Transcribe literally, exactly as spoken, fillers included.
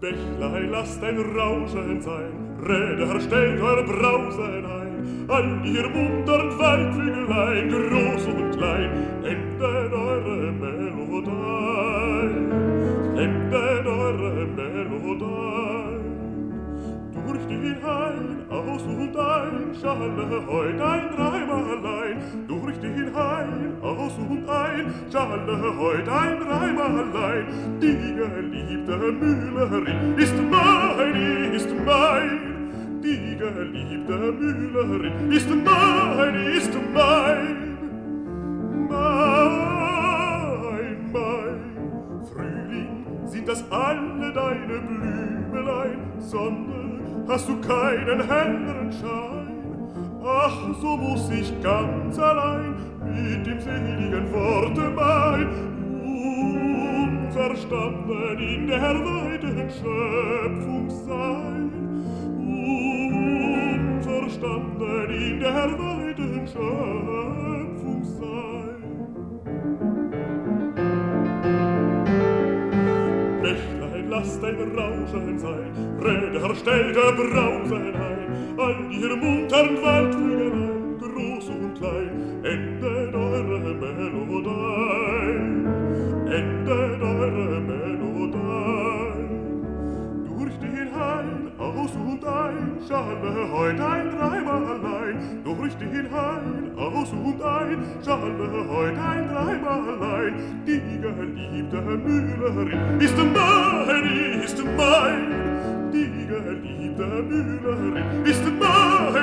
Bächlein, lasst ein Rauschen sein, Räder, stellt eure Brausen ein, all ihr muntern Waldvögelein, groß und klein, endet eure Melodei, endet eure Melodei. Durch den Hain, aus und ein, schalle heut ein Reimalein. Durch den Hain, aus und ein, schalle heut ein Reimalein. Die geliebte Müllerin ist mein, ist mein. Die geliebte Müllerin ist mein, ist mein. Mein, mein Frühling, sind das alle deine Blümelein, Sonne, hast du keinen helleren Schein? Ach, so muss ich ganz allein mit dem seligen Worte mein, unverstanden in der weiten Schöpfung sein, unverstanden in der weiten Schöpfung sein. Bächlein, lasst ein Rauschen sein, Räder, stellt der Brausen ein, all ihr muntern Waldvögelein, groß und klein, endet eure Melodei, endet eure Melodei. Durch den Hain, aus und ein, schalle heut ein Reimalein. Durch den Hain, aus und ein, schalle heut ein Reimalein. Die geliebte Müllerin ist mein, ist mein. Die geliebte Müllerin ist mein,